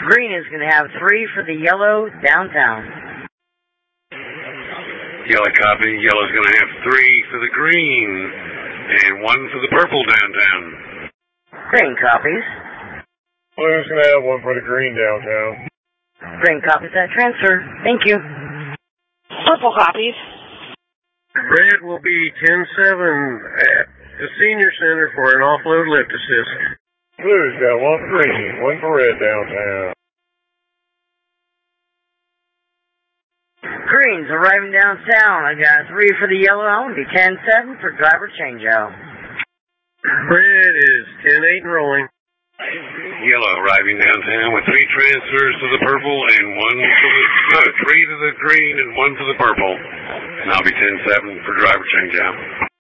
Green is going to have 3 for the yellow downtown. Yellow copy. Yellow's going to have 3 for the green and 1 for the purple downtown. Green copies. Blue's going to have 1 for the green downtown. Green copies that transfer. Thank you. Purple copies. Red will be 10-7 at the senior center for an offload lift assist. Blue's got 1 for green, 1 for red downtown. Green's arriving downtown. I got 3 for the yellow. I want to be 10-7 for driver changeout. Red is 10-8 and rolling. Yellow arriving downtown with 3 transfers to the purple and 3 to the green and 1 to the purple. And I'll be 10-7 for driver changeout.